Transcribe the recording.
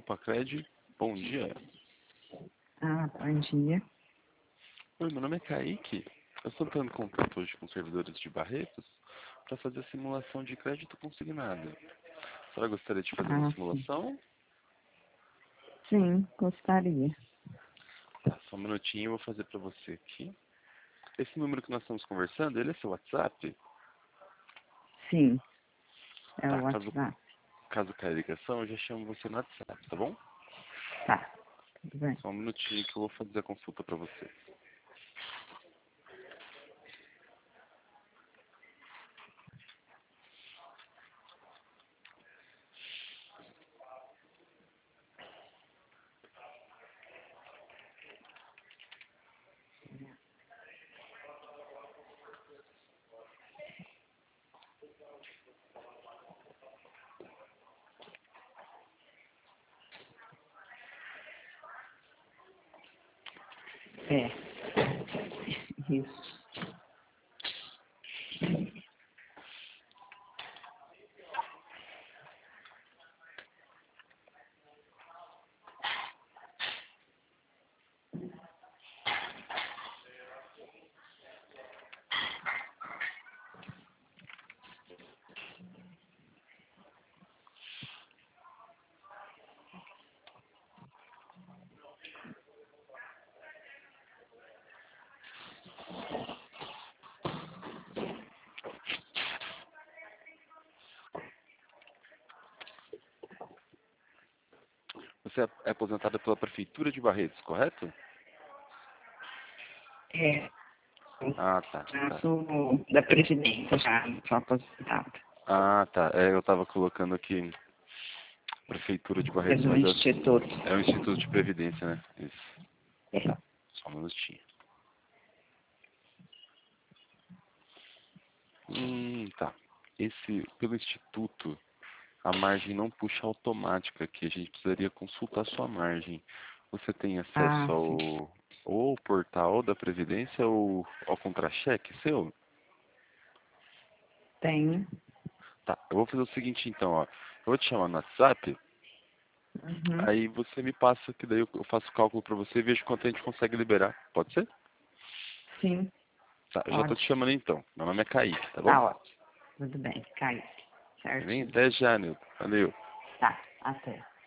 Copacred, bom dia. Bom dia. Oi, meu nome é Kaique. Eu estou entrando em contato hoje com os servidores de Barretos para fazer a simulação de crédito consignado. A senhora gostaria de fazer uma Sim. simulação? Sim, gostaria. Tá, só um minutinho, eu vou fazer para você aqui. Esse número que nós estamos conversando, ele é seu WhatsApp? Sim, é o Tá, WhatsApp. caso caia a ligação, eu já chamo você no WhatsApp, tá bom? Tá, tudo bem. Só um minutinho que eu vou fazer a consulta para você. É. Isso. Você é aposentada pela Prefeitura de Barretos, correto? É. Ah, tá. Eu sou da Previdência já, sou aposentada. Ah, tá. Eu estava colocando aqui Prefeitura de É Barretos, do mas Instituto. é o Instituto de Previdência, né? Isso. É. Tá. Só um minutinho. Tá. Pelo Instituto, a margem não puxa automática aqui. A gente precisaria consultar a sua margem. Você tem acesso Sim. ou ao portal da Previdência ou ao contra-cheque seu? Tenho. Tá. Eu vou fazer o seguinte, então, ó. Eu vou te chamar no WhatsApp, Uhum. aí você me passa, que daí eu faço o cálculo pra você e vejo quanto a gente consegue liberar. Pode ser? Sim, Tá, eu já tô te pode. chamando então. Meu nome é Kaique, tá bom? Tá ótimo. Tudo bem, Kaique. Vem Certinho. até já, Nilton. Valeu. Tá, até.